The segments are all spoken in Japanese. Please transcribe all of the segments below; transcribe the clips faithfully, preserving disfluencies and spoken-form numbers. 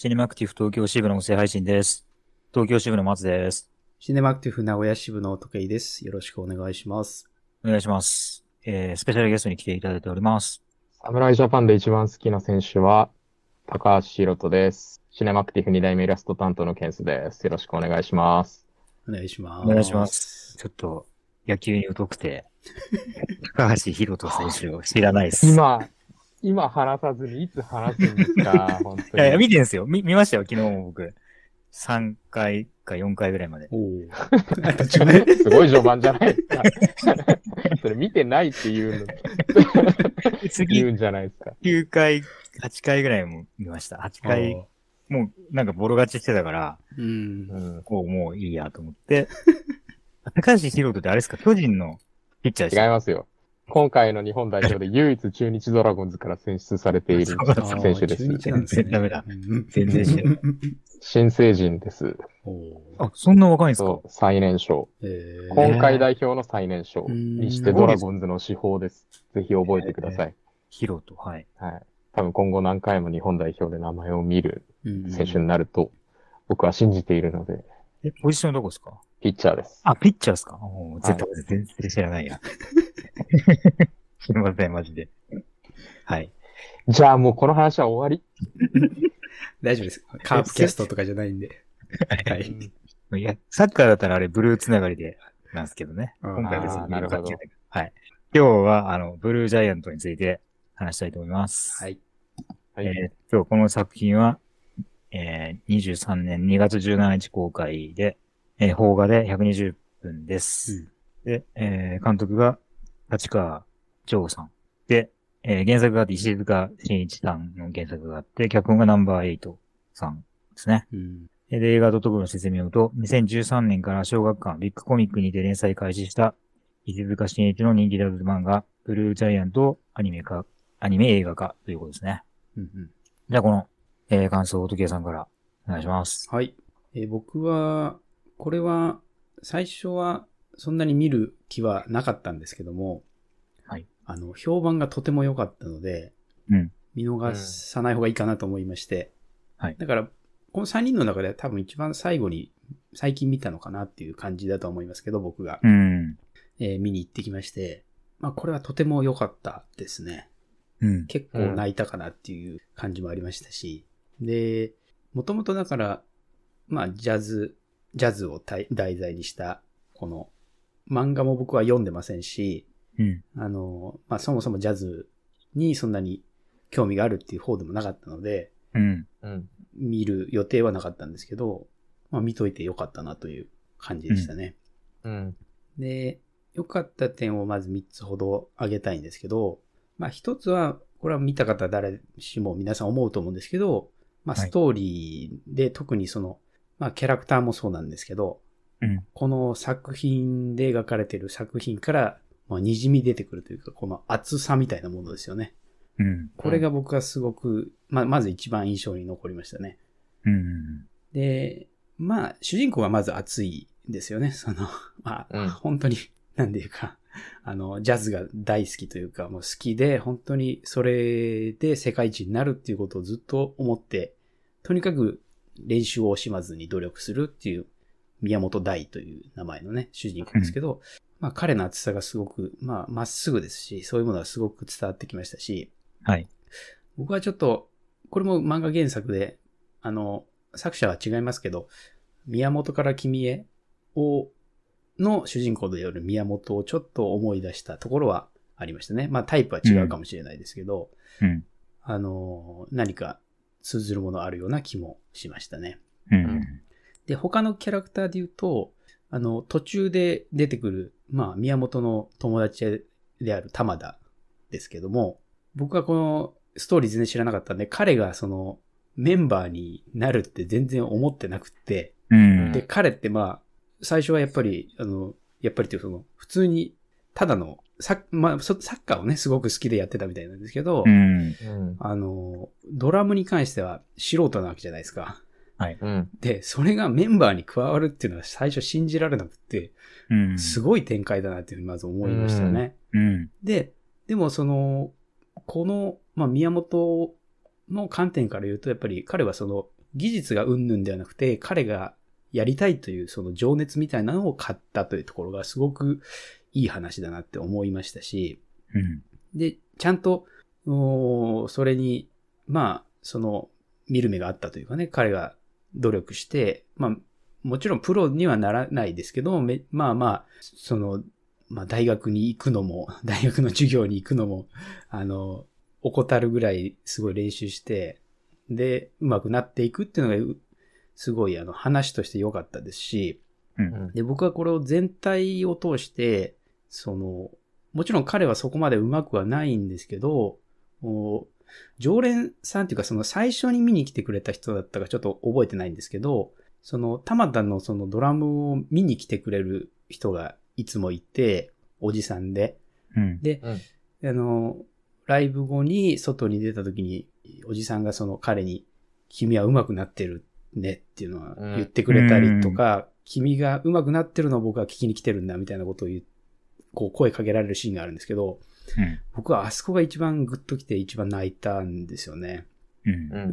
シネマクティブ東京支部の音声配信です。東京支部の松です。 シネマクティブ名古屋支部の時計です。よろしくお願いします。 お願いします。えー、スペシャルゲストに来ていただいております。 侍ジャパンで一番好きな選手は、高橋宏斗です。シネマクティブに代目イラスト担当のケンスです。よろしくお願いします。 お願いします。 お願いします。ちょっと、野球に疎くて、高橋宏斗選手を知らないです。 今、今話さずにいつ話すんですか本当に。 いやいや、見てんすよ。見、見ましたよ、昨日も僕。さんかいかよんかいぐらいまで。 おーすごい序盤じゃないですか。それ見てないって言うの。言うんじゃないですか。 きゅうかい、はちかいぐらいも見ました。はちかい、もうなんかボロ勝ちしてたから、 うん、 こうもういいやと思って。高橋宏斗ってあれですか、巨人のピッチャーですか？ 違いますよ。今回の日本代表で唯一中日ドラゴンズから選出されている選手です。 全然ダメだ。全然知らない。 新成人です。 あ、そんな若いんですか？ そう、最年少。今回代表の最年少にしてドラゴンズの至宝です。ぜひ覚えてください。 ヒロト、はい。 はい。多分今後何回も日本代表で名前を見る選手になると僕は信じているので。 え、ポジションどこですか？ ピッチャーです。 あ、ピッチャーですか？おー、絶対、はい、全然知らないや。すみません、マジで。はい。 じゃあもうこの話は終わり大丈夫です。カープキャストとかじゃないんで。 はい。いや、サッカーだったらあれ、ブルーつながりで、なんですけどね。今回別になるほど。 はい。今日は、あの、ブルージャイアントについて話したいと思います。 はい。 はい、えー、今日この作品は、えー、にじゅうさんねんにがつじゅうしちにち公開で、えー、邦画でひゃくにじゅっぷんです。うん、で、えー、監督が立川譲さん。で、えー、原作があって石塚真一さんの原作があって、脚本がナンバーエイトさんですね。うん、で、映画 .com の説明をと、にせんじゅうさんねんから小学館ビッグコミックにて連載開始した石塚真一の人気ダブル漫画、ブルージャイアントをアニメ化、アニメ映画化ということですね。うんうん、じゃあこの、えー、感想を時計さんからお願いします。 はい。えー、僕は、これは、最初はそんなに見る気はなかったんですけども、はい。あの、評判がとても良かったので、うん。見逃さない方がいいかなと思いまして、うん、はい。だから、このさんにんの中で多分一番最後に最近見たのかなっていう感じだと思いますけど、僕が。うん。えー、見に行ってきまして、まあこれはとても良かったですね。うん。結構泣いたかなっていう感じもありましたし、で、もともとだから、まあジャズ、ジャズを題材にしたこの漫画も僕は読んでませんし、うん、あの、まあそもそもジャズにそんなに興味があるっていう方でもなかったので、うん、見る予定はなかったんですけど、まあ見といてよかったなという感じでしたね。うんうん、で、良かった点をまずみっつほど挙げたいんですけど、まあ一つは、これは見た方誰しも皆さん思うと思うんですけど、まあストーリーで特にその、まあキャラクターもそうなんですけど、うん、この作品で描かれている作品から、まあ、滲み出てくるというか、この厚さみたいなものですよね。うん、これが僕はすごく、まあ、まず一番印象に残りましたね。うん、で、まあ、主人公はまず熱いですよね。その、まあ、うん、本当に、なんていうか、あの、ジャズが大好きというか、もう好きで、本当にそれで世界一になるっていうことをずっと思って、とにかく練習を惜しまずに努力するっていう、宮本大という名前のね、主人公ですけど、うん、まあ彼の熱さがすごく、まあまっすぐですし、そういうものがすごく伝わってきましたし、はい。僕はちょっと、これも漫画原作で、あの、作者は違いますけど、宮本から君へを、の主人公である宮本をちょっと思い出したところはありましたね。まあタイプは違うかもしれないですけど、うん、あの、何か通ずるものあるような気もしましたね。うんで、他のキャラクターで言うと、あの、途中で出てくる、まあ、宮本の友達である玉田ですけども、僕はこのストーリー全然知らなかったんで、彼がそのメンバーになるって全然思ってなくって、うん、で、彼ってまあ、最初はやっぱり、あの、やっぱりっていうその、普通に、ただの、サまあ、サッカーをね、すごく好きでやってたみたいなんですけど、うん、あの、ドラムに関しては素人なわけじゃないですか。はい。で、それがメンバーに加わるっていうのは最初信じられなくて、うん、すごい展開だなっていうふうにまず思いましたね。うん、で、でもその、この、まあ、宮本の観点から言うと、やっぱり彼はその、 技術がうんぬんではなくて、彼がやりたいというその情熱みたいなのを買ったというところがすごくいい話だなって思いましたし、 うん、 で、ちゃんと、それに、まあ、その、見る目があったというかね、彼が努力して、まあ、もちろんプロにはならないですけど、めまあまあ、その、まあ大学に行くのも、大学の授業に行くのも、あの、怠るぐらいすごい練習して、で、上手くなっていくっていうのが、すごいあの話として良かったですし、 うん、 で、僕はこれを全体を通して、その、もちろん彼はそこまで上手くはないんですけど、常連さんっていうかその最初に見に来てくれた人だったかちょっと覚えてないんですけど、その、玉田のそのドラムを見に来てくれる人がいつもいて、おじさんで。 うん、 で、うん、あの、ライブ後に外に出た時に、おじさんがその彼に、君は上手くなってるねっていうのは言ってくれたりとか、うん、君が上手くなってるのを僕は聞きに来てるんだみたいなことを言う、こう声かけられるシーンがあるんですけど、 うん、 僕はあそこが一番グッときて一番泣いたんですよね。 うん、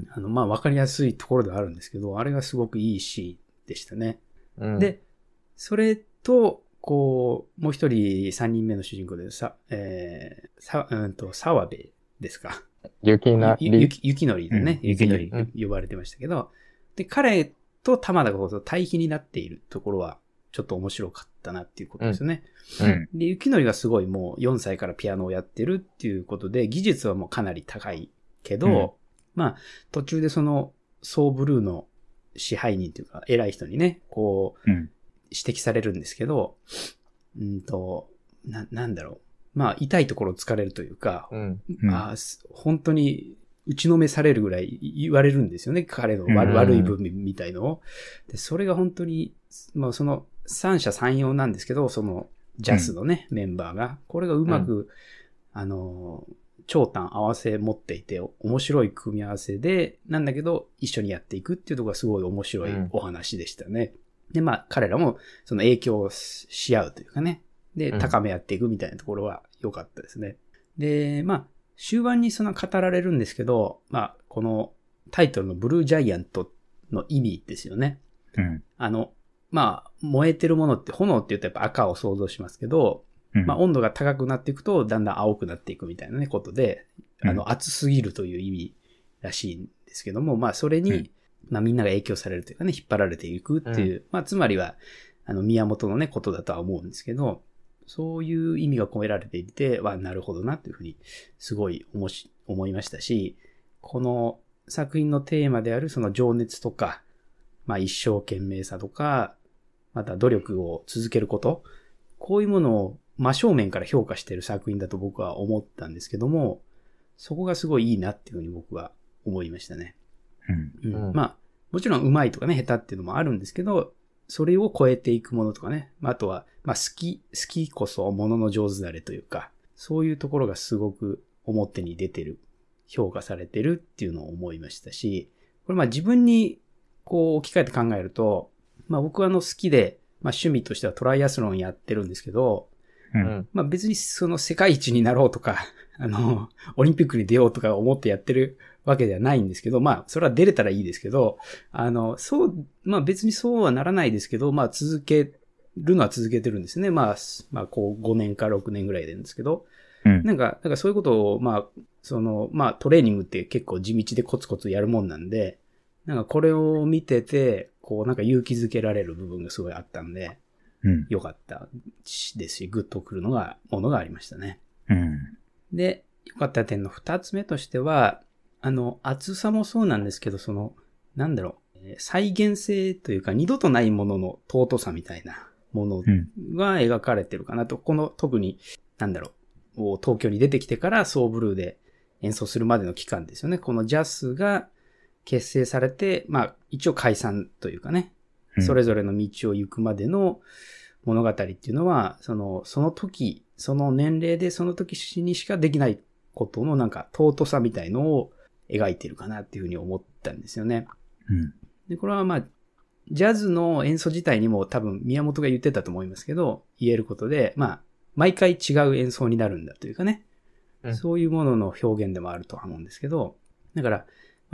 あの、まあ、わかりやすいところではあるんですけど、あれがすごくいいシーンでしたね。 うん、 で、それと、こう、もう一人三人目の主人公でさ、えー、さ、うんと、沢部ですか。 ゆきなり。 ゆき、ゆきのりでね、 うん、ゆきのり呼ばれてましたけど、で、彼と玉田がこう対比になっているところは、ちょっと面白かったなっていうことですよね。 うん。 で、ゆきのりがすごいもうよんさいからピアノをやってるっていうことで、技術はもうかなり高いけど、うんまあ、途中でその、ソーブルーの支配人というか、偉い人にね、こう、 うん、 指摘されるんですけど、うんと、な、なんだろう。まあ、痛いところを突かれるというか、 うんまあ、本当に打ちのめされるぐらい言われるんですよね。彼の悪,、うん、悪い部分みたいのを。で、それが本当に、まあ、その、三者三様なんですけど、その、ジャスのね、うん、メンバーが、これがうまく、うん、あの、長短合わせ持っていて、面白い組み合わせで、なんだけど、一緒にやっていくっていうところがすごい面白いお話でしたね。うん、で、まあ、彼らも、その影響し合うというかね。で、高め合っていくみたいなところは良かったですね。うん、で、まあ、終盤にその語られるんですけど、まあ、このタイトルのブルージャイアントの意味ですよね。 うん、 あの、まあ、燃えてるものって、炎って言うとやっぱ赤を想像しますけど、 うん、 まあ、温度が高くなっていくと、だんだん青くなっていくみたいなね、ことで、あの、熱すぎるという意味らしいんですけども、まあ、それに、うん、まあ、みんなが影響されるというかね、引っ張られていくっていう、うん、まあ、つまりは、あの、宮本のね、ことだとは思うんですけど、そういう意味が込められていて、は、なるほどな、というふうに、すごい思し、思いましたし、この作品のテーマである、その情熱とか、まあ、一生懸命さとか、また努力を続けること、こういうものを真正面から評価している作品だと僕は思ったんですけども、そこがすごいいいなっていうふうに僕は思いましたね。 うんうん、まあ、もちろん上手いとかね、下手っていうのもあるんですけど、それを超えていくものとかね、あとは、まあ好き、好きこそものの上手なれというか、そういうところがすごく表に出てる、評価されてるっていうのを思いましたし、これまあ自分にこう置き換えて考えると、まあ僕はあの好きで、まあ趣味としてはトライアスロンやってるんですけど、 うん、 まあ別にその世界一になろうとか、あの、オリンピックに出ようとか思ってやってるわけではないんですけど、まあそれは出れたらいいですけど、あの、そう、まあ別にそうはならないですけど、まあ続けるのは続けてるんですね。まあ、まあこうごねんかろくねんぐらいなんですけど、 うん、 なんか、なんかそういうことを、まあ、その、まあトレーニングって結構地道でコツコツやるもんなんで、なんかこれを見てて、こうなんか勇気づけられる部分がすごいあったんで、 うん、 良かったですし、グッとくるのが、ものがありましたね。 うん、 で、良かった点の二つ目としては、あの、厚さもそうなんですけど、その、なんだろう、再現性というか、二度とないものの尊さみたいなものが描かれてるかなと、うん、この特に、なんだろう、東京に出てきてからソーブルーで演奏するまでの期間ですよね。このジャスが結成されて、まあ、一応解散というかね、それぞれの道を行くまでの物語っていうのは、その、その時、その年齢でその時にしかできないことのなんか尊さみたいのを描いてるかなっていうふうに思ったんですよね。 うん、 で、これはまあ、ジャズの演奏自体にも多分宮本が言ってたと思いますけど、言えることで、まあ、毎回違う演奏になるんだというかね、うん、そういうものの表現でもあるとは思うんですけど、だから、まあ、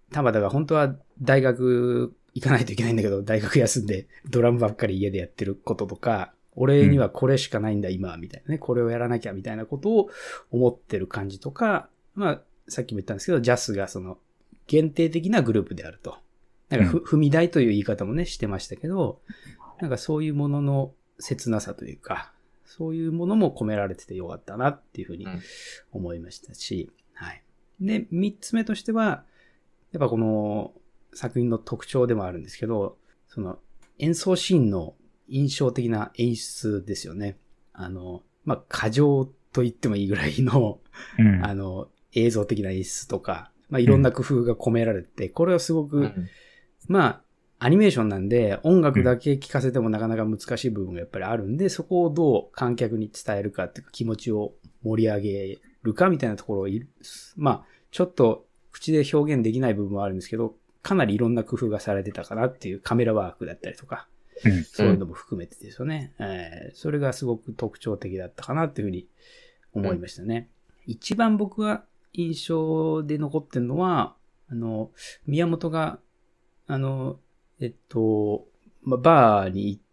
田畑が本当は大学行かないといけないんだけど、大学休んでドラムばっかり家でやってることとか、俺にはこれしかないんだ今、みたいなね、これをやらなきゃみたいなことを思ってる感じとか、まあ、さっきも言ったんですけど、ジャスがその限定的なグループであると。なんかふ、踏み台という言い方もね、してましたけど、なんかそういうものの切なさというか、そういうものも込められててよかったなっていうふうに思いましたし、はい。で、三つ目としては、やっぱこの作品の特徴でもあるんですけど、その演奏シーンの印象的な演出ですよね。あの、まあ、過剰と言ってもいいぐらいの、うん、あの、映像的な演出とか、まあ、いろんな工夫が込められて、うん、これはすごく、うん、まあ、アニメーションなんで音楽だけ聴かせてもなかなか難しい部分がやっぱりあるんで、そこをどう観客に伝えるかっていうか気持ちを盛り上げるかみたいなところを、まあ、ちょっと口で表現できない部分はあるんですけど、かなりいろんな工夫がされてたかなっていうカメラワークだったりとか、うん、そういうのも含めてですよね、うんえー。それがすごく特徴的だったかなっていうふうに思いましたね。うん、一番僕が印象で残ってるのは、あの、宮本が、あの、えっと、まあ、バーに行って、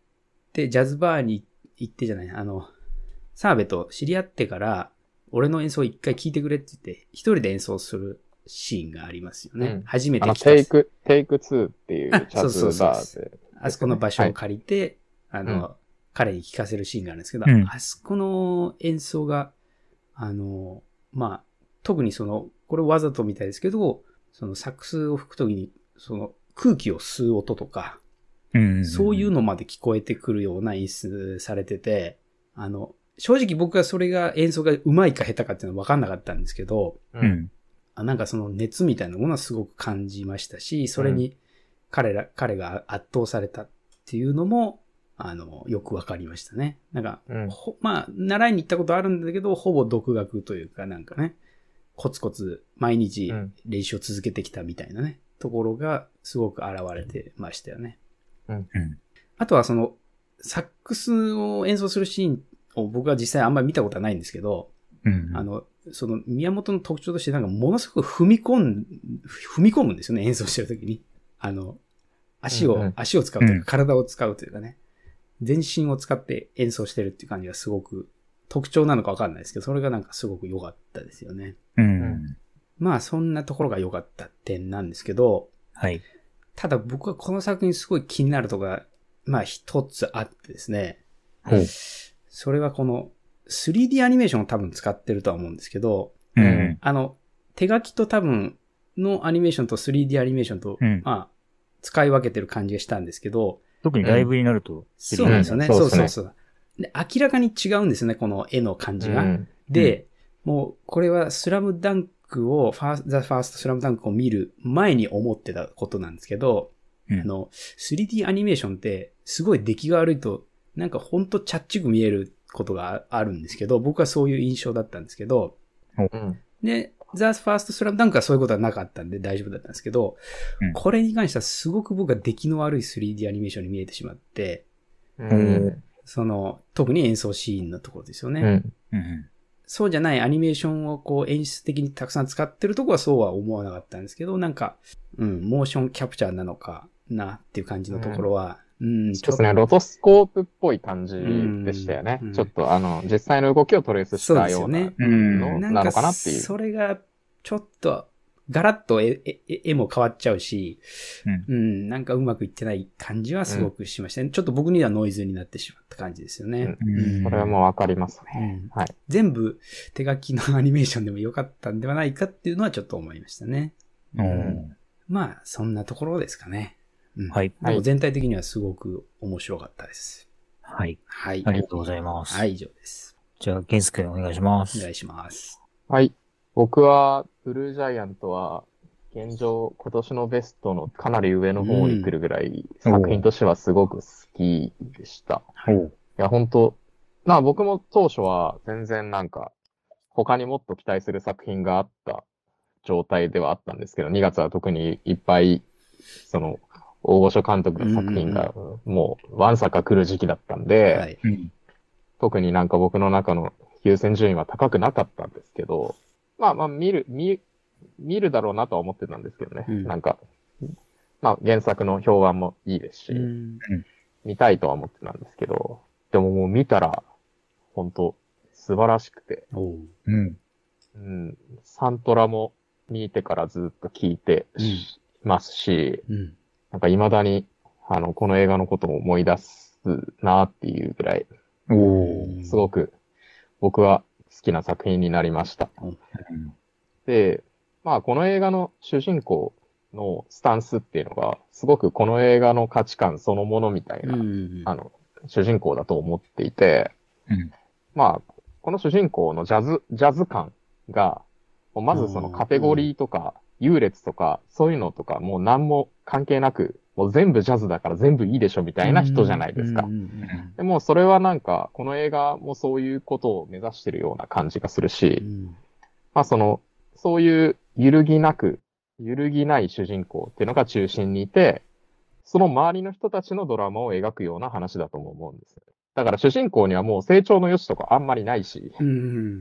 ジャズバーに行ってじゃない、あの、澤部と知り合ってから、俺の演奏を一回聴いてくれって言って、一人で演奏するシーンがありますよね。うん、初めて来た。 テイク、テイクツーっていうジャズバーで。そうそうそう。 あそこの場所を借りて、はい、あの、うん、彼に聴かせるシーンがあるんですけど、うん、あそこの演奏が、あの、まあ、特にその、これわざとみたいですけど、そのサックスを吹くときに、その空気を吸う音とか、うんうんうん、そういうのまで聞こえてくるような演出されてて、あの、正直僕はそれが演奏が上手いか下手かっていうのは分かんなかったんですけど、うん、あなんかその熱みたいなものはすごく感じましたし、それに彼ら、彼が圧倒されたっていうのも、あの、よく分かりましたね。なんか、うん、まあ、習いに行ったことあるんだけど、ほぼ独学というかなんかね、コツコツ毎日練習を続けてきたみたいなね、ところがすごく現れてましたよね。うん、あとはその、サックスを演奏するシーンを僕は実際あんまり見たことはないんですけど、うんうん、あの、その宮本の特徴としてなんかものすごく踏み込ん、踏み込むんですよね、演奏してるときに。あの、足を、うんうん、足を使うというか体を使うというかね、全身を使って演奏してるっていう感じがすごく特徴なのかわかんないですけど、それがなんかすごく良かったですよね。うん、まあそんなところが良かった点なんですけど、はい。ただ僕はこの作品すごい気になるところが、まあ一つあってですね。はい。それはこの スリーディー アニメーションを多分使ってるとは思うんですけど、うん、あの、手書きと多分のアニメーションと スリーディー アニメーションと、うん、まあ、使い分けてる感じがしたんですけど、 特にライブになると、うん、 そうなんですよね。そうそうそう。で、明らかに違うんですよね、この絵の感じが。うん、で、うん、もう、これはスラムダンクを、ファー、ザ・ファーストスラムダンクを見る前に思ってたことなんですけど、うん、あの、スリーディー アニメーションって、すごい出来が悪いと、なんかほんとチャッチく見えることがあるんですけど、僕はそういう印象だったんですけど、うん、で、ザ・ファーストスラムダンクはそういうことはなかったんで大丈夫だったんですけど、うん、これに関してはすごく僕は出来の悪い スリーディー アニメーションに見えてしまって、うんその、特に演奏シーンのところですよね。うんうん、そうじゃないアニメーションをこう演出的にたくさん使ってるところはそうは思わなかったんですけど、なんか、うん、モーションキャプチャーなのかなっていう感じのところは、うん、うん、 ちょっとね、ロトスコープっぽい感じでしたよね。うん、ちょっとあの、実際の動きをトレースしたようなのなのかなっていう。 それが、ちょっと、ガラッと絵、絵、絵も変わっちゃうし、うん、うん、なんかうまくいってない感じはすごくしましたね、うん。ちょっと僕にはノイズになってしまった感じですよね。 うんうん、これはもうわかりますね、 うん。はい。全部手書きのアニメーションでもよかったんではないかっていうのはちょっと思いましたね。うん、まあ、そんなところですかね。うん、はい。でも全体的にはすごく面白かったです。 はい。はい。ありがとうございます。 はい、以上です。 じゃあ、ゲンス君お願いします。 お願いします。 はい。僕は、ブルージャイアントは、現状、今年のベストのかなり上の方に来るぐらい、うん、作品としてはすごく好きでした。いや、本当まあ僕も当初は全然なんか、他にもっと期待する作品があった状態ではあったんですけど、にがつは特にいっぱい、その、大御所監督の作品がもうわんさか来る時期だったんで、はい、特になんか僕の中の優先順位は高くなかったんですけど、まあまあ見る、見、 見るだろうなとは思ってたんですけどね。 うん、 なんか、まあ原作の評判もいいですし、うん、見たいとは思ってたんですけど、でももう見たら、本当素晴らしくて、 おう、 うん、 うん、サントラも見てからずっと聞いてますし、うん、なんか未だに、あの、この映画のことを思い出すなっていうぐらい、 おすごく僕は好きな作品になりました。うん、で、まあこの映画の主人公のスタンスっていうのが、すごくこの映画の価値観そのものみたいな、うん、あの、主人公だと思っていて、うん、まあ、この主人公のジャズ、ジャズ感が、まずそのカテゴリーとか、優劣とか、そういうのとか、もう何も関係なく、もう全部ジャズだから全部いいでしょみたいな人じゃないですか。でもそれはなんか、この映画もそういうことを目指してるような感じがするし、うん、まあその、そういう揺るぎなく、揺るぎない主人公っていうのが中心にいて、その周りの人たちのドラマを描くような話だとも思うんですよ。だから主人公にはもう成長の余地とかあんまりないし、うん、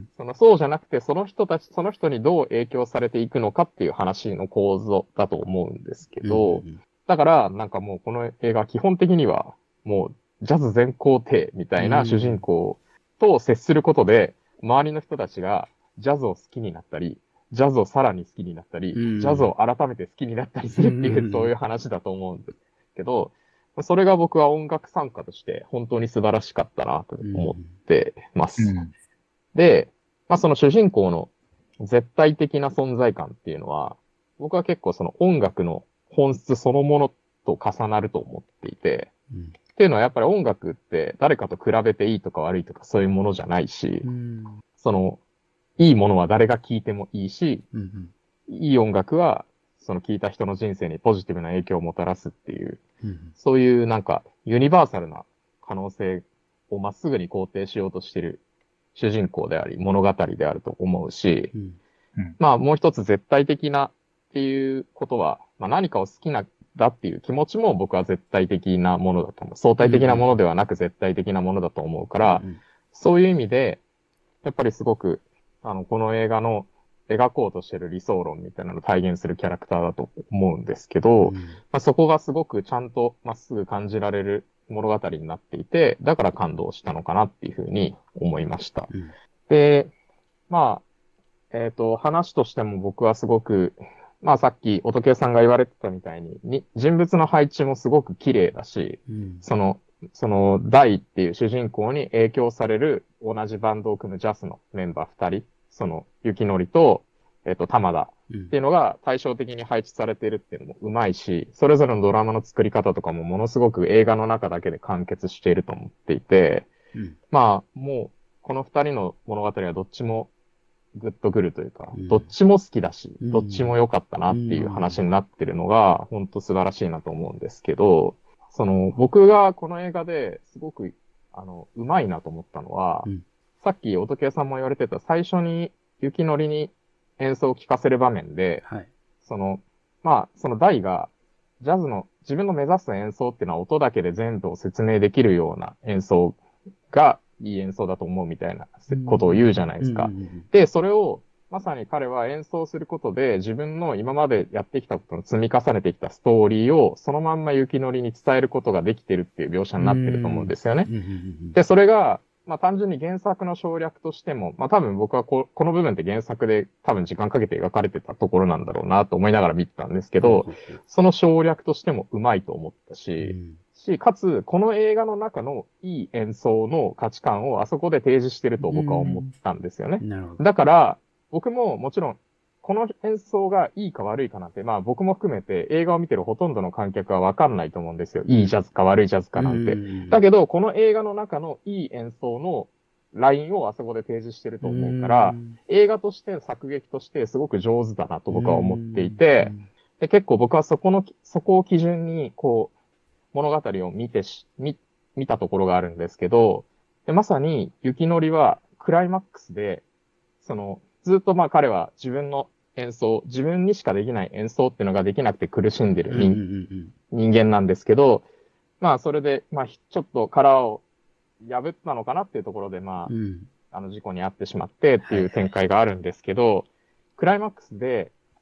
そのそうじゃなくてその人たち、その人にどう影響されていくのかっていう話の構造だと思うんですけど、うん、だからなんかもうこの映画基本的にはもうジャズ全肯定みたいな主人公と接することで、周りの人たちがジャズを好きになったり、ジャズをさらに好きになったり、うん、ジャズを改めて好きになったりするっていう、うん、そういう話だと思うんですけど、それが僕は音楽参加として本当に素晴らしかったなと思ってます。うん、で、まあその主人公の絶対的な存在感っていうのは、僕は結構その音楽の本質そのものと重なると思っていて、うん、っていうのはやっぱり音楽って誰かと比べていいとか悪いとかそういうものじゃないし、うん、そのいいものは誰が聴いてもいいし、うんうん、いい音楽はその聴いた人の人生にポジティブな影響をもたらすっていう、うん、そういうなんかユニバーサルな可能性をまっすぐに肯定しようとしている主人公であり物語であると思うし、うんうん、まあもう一つ絶対的なっていうことは、まあ、何かを好きなだっていう気持ちも僕は絶対的なものだと思う。相対的なものではなく絶対的なものだと思うから、うんうん、そういう意味でやっぱりすごくあのこの映画の描こうとしてる理想論みたいなのを体現するキャラクターだと思うんですけど、うんまあ、そこがすごくちゃんとまっすぐ感じられる物語になっていて、だから感動したのかなっていうふうに思いました。うん、で、まあ、えっと、話としても僕はすごく、まあさっき音系さんが言われてたみたいに、に人物の配置もすごく綺麗だし、うん、その、その、大っていう主人公に影響される同じバンドを組むジャスのメンバー二人、その、雪のりと、えっと、玉田っていうのが対照的に配置されているっていうのもうまいし、それぞれのドラマの作り方とかもものすごく映画の中だけで完結していると思っていて、うん、まあ、もう、この二人の物語はどっちもグッとくるというか、うん、どっちも好きだし、うん、どっちも良かったなっていう話になってるのが、本当素晴らしいなと思うんですけど、その、僕がこの映画ですごく、あの、うまいなと思ったのは、うんさっき音系さんも言われてた最初に雪のりに演奏を聴かせる場面で、はい、その、まあ、その大がジャズの自分の目指す演奏っていうのは音だけで全部を説明できるような演奏がいい演奏だと思うみたいなことを言うじゃないですか。で、それをまさに彼は演奏することで自分の今までやってきたことの積み重ねてきたストーリーをそのまんま雪のりに伝えることができてるっていう描写になってると思うんですよね。で、それがまあ単純に原作の省略としても、まあ多分僕はここの部分って原作で多分時間かけて描かれてたところなんだろうなと思いながら見てたんですけど、その省略としてもうまいと思ったし、し、かつこの映画の中のいい演奏の価値観をあそこで提示してると僕は思ったんですよね。なるほど。だから僕ももちろんこの演奏がいいか悪いかなんて、まあ僕も含めて映画を見てるほとんどの観客はわかんないと思うんですよ。いいジャズか悪いジャズかなんて。だけど、この映画の中のいい演奏のラインをあそこで提示してると思うから、映画として作劇としてすごく上手だなと僕は思っていて、で結構僕はそこの、そこを基準に、こう、物語を見てし、見、見たところがあるんですけど、でまさに雪のりはクライマックスで、その、ずっとまあ彼は自分の演奏、自分にしかできない演奏っていうのができなくて苦しんでる人,、うんうんうん、人間なんですけど、まあそれで、まあちょっと殻を破ったのかなっていうところで、まあ、うん、あの事故に遭ってしまってっていう展開があるんですけど、はい、クライマックスで、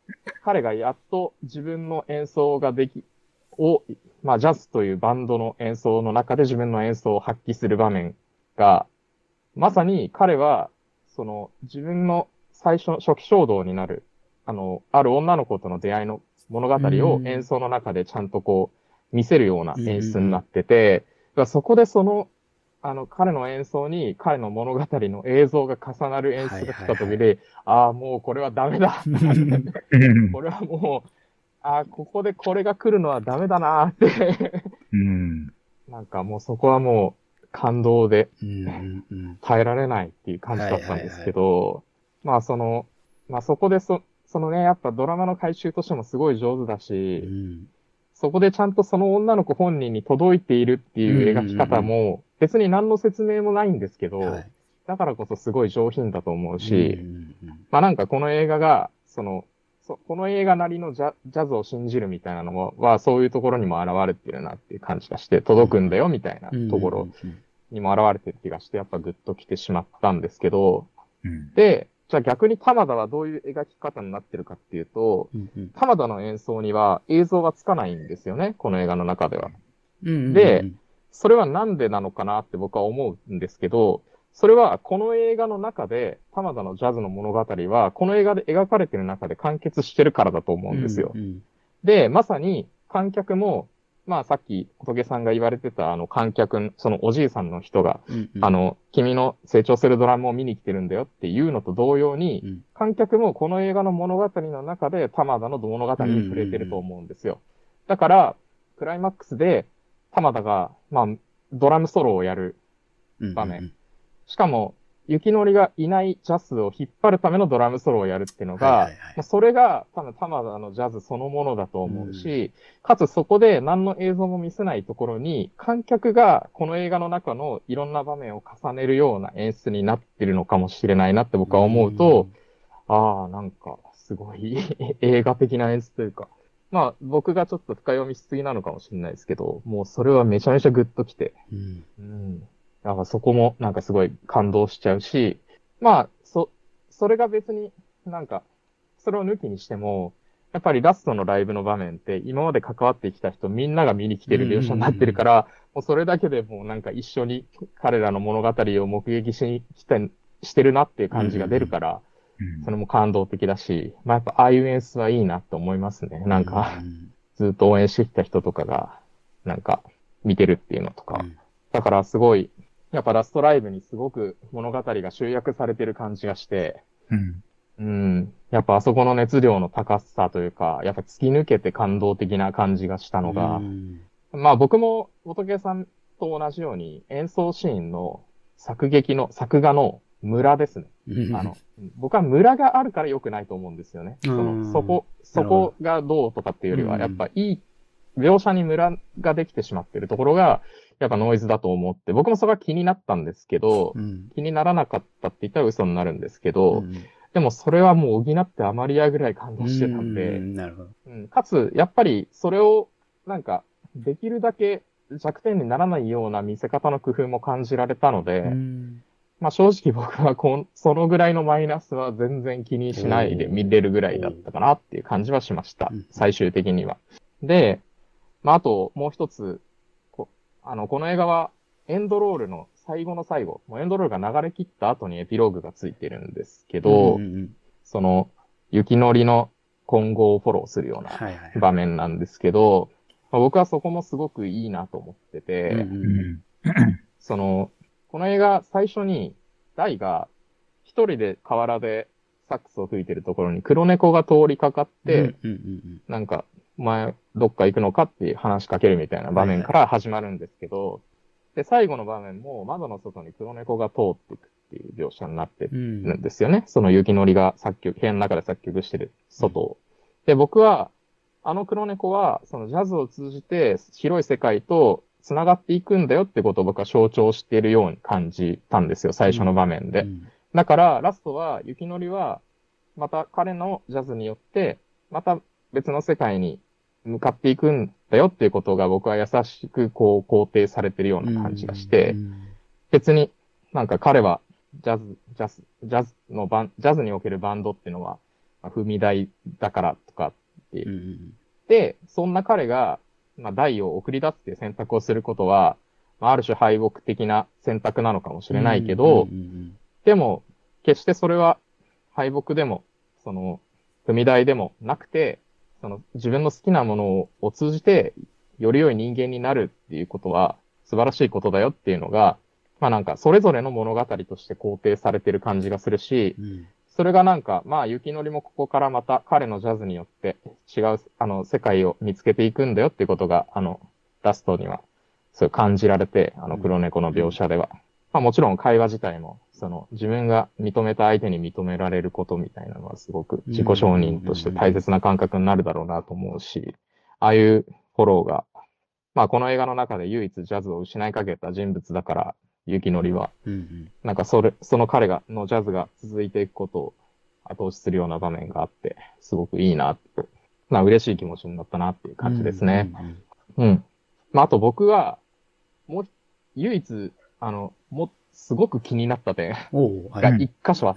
彼がやっと自分の演奏ができ、を、まあジャズというバンドの演奏の中で自分の演奏を発揮する場面が、まさに彼は、その自分の最初の初期衝動になる、あの、ある女の子との出会いの物語を演奏の中でちゃんとこう見せるような演出になってて、うん、そこでその、あの、彼の演奏に彼の物語の映像が重なる演出が来た時で、はいはいはい、ああ、もうこれはダメだ。これはもう、ああ、ここでこれが来るのはダメだなってうん。なんかもうそこはもう感動で耐えられないっていう感じだったんですけど、はいはいはい、まあその、まあそこでそ、そのね、やっぱドラマの回収としてもすごい上手だし、うん、そこでちゃんとその女の子本人に届いているっていう描き方も、別に何の説明もないんですけど、はい、だからこそすごい上品だと思うし、うんうんうん、まあなんかこの映画が、その、この映画なりのジャ、ジャズを信じるみたいなのは、そういうところにも現れてるなっていう感じがして、届くんだよみたいなところにも現れてる気がして、やっぱグッと来てしまったんですけど、うん、で、じゃあ逆に玉田はどういう描き方になってるかっていうと、うんうん、玉田の演奏には映像はつかないんですよね、この映画の中では。うんうんうん、で、それはなんでなのかなって僕は思うんですけど、それはこの映画の中で、玉田のジャズの物語は、この映画で描かれてる中で完結してるからだと思うんですよ。うんうん、で、まさに観客も、まあさっき仏さんが言われてたあの観客、そのおじいさんの人が、うんうん、あの、君の成長するドラムを見に来てるんだよっていうのと同様に、うん、観客もこの映画の物語の中で玉田の物語に触れてると思うんですよ。だから、クライマックスで玉田が、まあ、ドラムソロをやる場面。うんうんうん、しかも、雪のりがいないジャズを引っ張るためのドラムソロをやるっていうのが、はいはいはい、それが多分玉田のジャズそのものだと思うし、うん、かつそこで何の映像も見せないところに、観客がこの映画の中のいろんな場面を重ねるような演出になってるのかもしれないなって僕は思うと、うん、ああ、なんかすごい映画的な演出というか、まあ僕がちょっと深読みしすぎなのかもしれないですけど、もうそれはめちゃめちゃグッときて、うんうんだからそこもなんかすごい感動しちゃうし、まあ、そ、それが別になんか、それを抜きにしても、やっぱりラストのライブの場面って今まで関わってきた人みんなが見に来てる描写になってるから、もうそれだけでもうなんか一緒に彼らの物語を目撃しに来て、してるなっていう感じが出るから、それも感動的だし、まあやっぱああいう演出はいいなと思いますね。なんか、ずっと応援してきた人とかが、なんか見てるっていうのとか。だからすごい、やっぱラストライブにすごく物語が集約されてる感じがして、うん。うん。やっぱあそこの熱量の高さというか、やっぱ突き抜けて感動的な感じがしたのが、まあ僕も仏さんと同じように演奏シーンの作劇の、作画のムラですね。あの、僕はムラがあるから良くないと思うんですよね。その、そこ、そこがどうとかっていうよりは、やっぱいい描写にムラができてしまってるところが、やっぱノイズだと思って、僕もそれは気になったんですけど、うん、気にならなかったって言ったら嘘になるんですけど、うん、でもそれはもう補ってあまりやぐらい感動してたんで、 うんなるほどうん、かつ、やっぱりそれを、なんか、できるだけ弱点にならないような見せ方の工夫も感じられたので、うんまあ正直僕はこんそのぐらいのマイナスは全然気にしないで見れるぐらいだったかなっていう感じはしました。最終的には。で、まああともう一つ、こあの、この映画はエンドロールの最後の最後、もうエンドロールが流れ切った後にエピローグがついてるんですけど、うんうんうん、その雪のりの今後をフォローするような場面なんですけど、はいはいはいまあ、僕はそこもすごくいいなと思ってて、うんうんうん、その、この映画最初にダイが一人で河原でサックスを吹いてるところに黒猫が通りかかって、うんうんうん、なんか、お前どっか行くのかって話しかけるみたいな場面から始まるんですけど、はいはい、で、最後の場面も窓の外に黒猫が通っていくっていう描写になってるんですよね。うん、その雪のりが作曲、部屋の中で作曲してる外を。うん、で、僕は、あの黒猫は、そのジャズを通じて広い世界と繋がっていくんだよってことを僕は象徴しているように感じたんですよ、最初の場面で。うんうん、だから、ラストは、雪のりは、また彼のジャズによって、また別の世界に向かっていくんだよっていうことが僕は優しくこう肯定されてるような感じがして、うんうん、別になんか彼はジャズ、ジャズ、ジャズのバン、ジャズにおけるバンドっていうのは、 まあ、踏み台だからとかっていう。うん、で、そんな彼が、まあ、台を送り出すっていう選択をすることは、まあ、ある種敗北的な選択なのかもしれないけど、でも、決してそれは敗北でも、その、踏み台でもなくて、その自分の好きなものを通じて、より良い人間になるっていうことは素晴らしいことだよっていうのが、まあなんかそれぞれの物語として肯定されてる感じがするし、うん、それがなんか、まあ雪のりもここからまた彼のジャズによって違う、あの、世界を見つけていくんだよっていうことが、あの、ラストにはそう感じられて、あの黒猫の描写では。うん、まあもちろん会話自体も、その自分が認めた相手に認められることみたいなのはすごく自己承認として大切な感覚になるだろうなと思うし、ああいうフォローが、まあこの映画の中で唯一ジャズを失いかけた人物だから、雪のりは、なんかそれ、その彼が、のジャズが続いていくことを後押しするような場面があって、すごくいいなって、まあ嬉しい気持ちになったなっていう感じですね。うん、うんうん。まああと僕は、もう、唯一、あの、も、すごく気になった点が一箇所あって、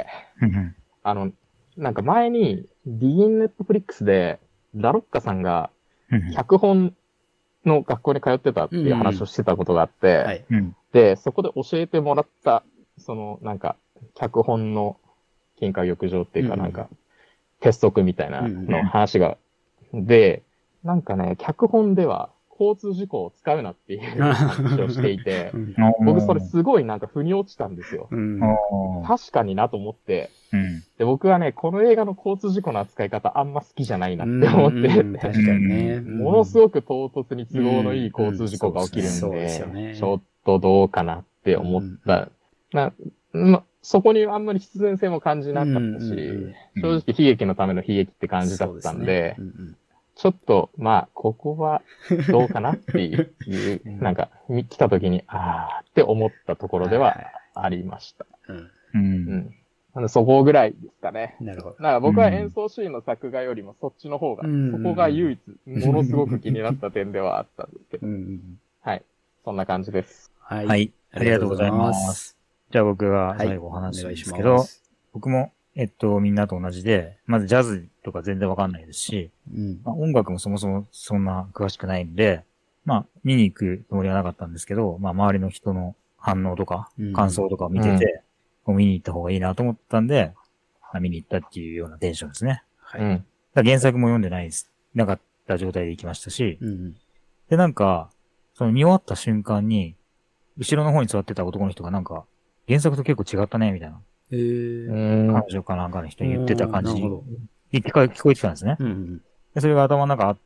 はい、あの、なんか前に、ディーンネットフリックスで、ラロッカさんが、脚本の学校に通ってたっていう話をしてたことがあって、はい、で、そこで教えてもらった、その、なんか、脚本の金貨玉上っていうか、なんか、鉄則みたいなの話が、で、なんかね、脚本では、交通事故を使うなっていう話をしていて、僕それすごいなんか腑に落ちたんですよ。うん、確かになと思って、うん、で、僕はね、この映画の交通事故の扱い方あんま好きじゃないなって思って、うん、確かにね、ものすごく唐突に都合のいい交通事故が起きるんで、ちょっとどうかなって思った。なま、そこにあんまり必然性も感じなかったし、正直悲劇のための悲劇って感じだったんで、ちょっと、まあ、ここはどうかなっていう、いうなんか、来た時に、あーって思ったところではありました。うん。うん。あのそこぐらいですかね。なるほど。なんか僕は演奏シーンの作画よりもそっちの方が、うん、そこが唯一、ものすごく気になった点ではあったんですけど。うん、はい。そんな感じです。 はい。はい。ありがとうございます。じゃあ僕が最後お話しますけど、はい、僕も、えっと、みんなと同じで、まずジャズとか全然わかんないですし、うんまあ、音楽もそもそもそんな詳しくないんで、まあ、見に行くつもりはなかったんですけど、まあ、周りの人の反応とか、感想とかを見てて、うん、見に行った方がいいなと思ったんで、まあ、見に行ったっていうようなテンションですね。はい。だから原作も読んでないです。なかった状態で行きましたし、うん、で、なんか、その見終わった瞬間に、後ろの方に座ってた男の人がなんか、原作と結構違ったね、みたいな。へー。彼女かなんかの人に言ってた感じに聞こえ、聞こえてたんですね。うんうん、でそれが頭の中あって、